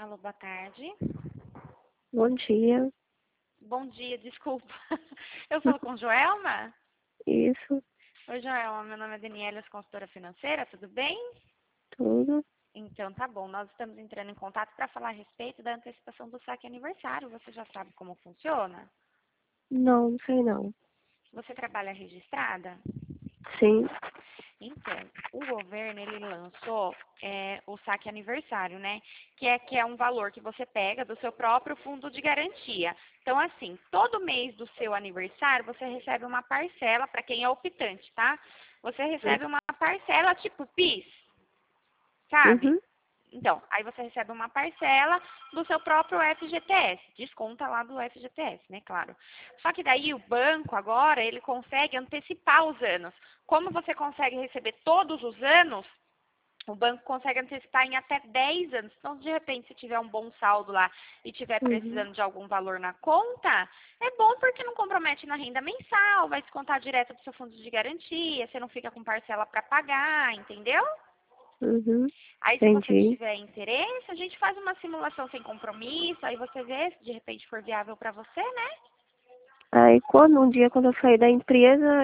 Alô, boa tarde. Bom dia. Bom dia, desculpa. Eu falo com Joelma? Isso, Oi, Joelma, meu nome é Daniela, eu sou consultora financeira, tudo bem? tudo. Então, tá bom. Nós estamos entrando em contato para falar a respeito da antecipação do saque aniversário. Você já sabe como funciona? Não, não sei não. Você trabalha registrada? Sim. Então, o governo, ele lançou o saque aniversário, né? Que é um valor que você pega do seu próprio fundo de garantia. Então, assim, todo mês do seu aniversário, você recebe uma parcela, para quem é optante, tá? Você recebe uma parcela tipo PIS, sabe? Uhum. Então, aí você recebe uma parcela do seu próprio FGTS, desconta lá do FGTS, né, claro. Só que daí o banco agora, ele consegue antecipar os anos. Como você consegue receber todos os anos, o banco consegue antecipar em até 10 anos. Então, de repente, se tiver um bom saldo lá e tiver Uhum. precisando de algum valor na conta, é bom porque não compromete na renda mensal, vai descontar direto do seu fundo de garantia, você não fica com parcela para pagar, entendeu? Uhum. Aí, se você Entendi. tiver interesse, a gente faz uma simulação sem compromisso, aí você vê se de repente for viável para você, né? Aí quando eu sair da empresa,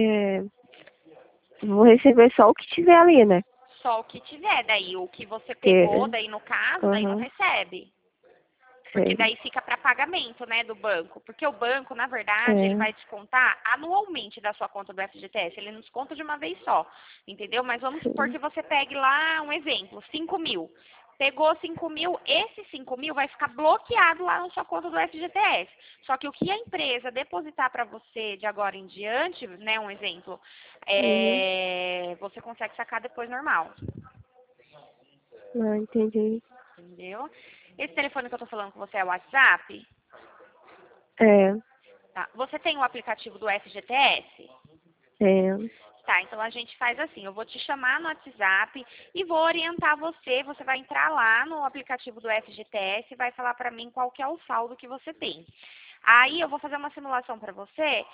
vou receber só o que tiver ali, né? Só o que tiver, daí o que você pegou, Porque, daí no caso, daí não aham, recebe. Porque sei. daí fica para pagamento, né, do banco. Porque o banco, na verdade, ele É. vai descontar anualmente da sua conta do FGTS. Ele não desconta de uma vez só, entendeu? Mas vamos supor Sim. que você pegue lá, um exemplo, 5 mil. Pegou 5 mil, esses 5 mil vai ficar bloqueado lá na sua conta do FGTS. Só que o que a empresa depositar para você de agora em diante, né, um exemplo, Uhum. você consegue sacar depois normal, Ah, entendi. entendeu? Esse telefone que eu tô falando com você é o WhatsApp? É. Tá. Você tem o aplicativo do FGTS? É. Tá, então a gente faz assim, eu vou te chamar no WhatsApp e vou orientar você, você vai entrar lá no aplicativo do FGTS e vai falar pra mim qual que é o saldo que você tem. Aí eu vou fazer uma simulação pra você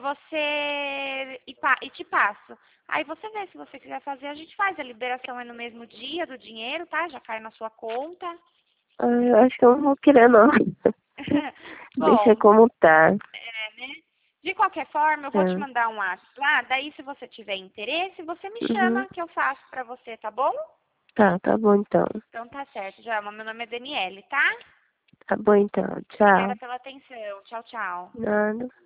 e te passo. Aí você vê, se você quiser fazer, a gente faz. A liberação é no mesmo dia do dinheiro, tá? Já cai na sua conta. Ah, eu acho que eu não vou querer, não. Deixa Bom, como tá. né? De qualquer forma, eu vou te Tá. mandar um WhatsApp lá, daí se você tiver interesse, você me Uhum. chama que eu faço pra você, tá bom? Tá bom então. Então tá certo, Joelma. Meu nome é Daniele, tá? Tá bom então. Obrigada Tchau. pela atenção. Tchau, tchau. Nada.